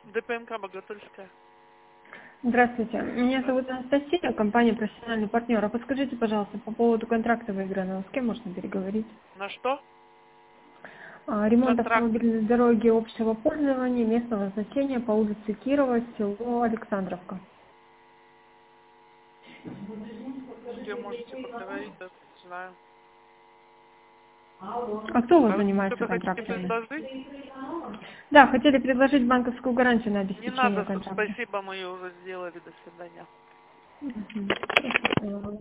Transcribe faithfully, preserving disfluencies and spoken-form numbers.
ДПНК Боготольская. Здравствуйте, меня зовут Анастасия, компания «Профессиональный партнер». А подскажите, пожалуйста, по поводу контракта выигранного, с кем можно переговорить? На что? А, ремонт Контракт. автомобильной дороги общего пользования, местного значения по улице Кирова, село Александровка. С кем можете поговорить, да, знаю. А кто у вас А вы занимается что-то хотите контрактами? предложить? Да, хотели предложить банковскую гарантию на Не обеспечение надо, контракта. спасибо, мы ее уже сделали, до свидания. Мгм.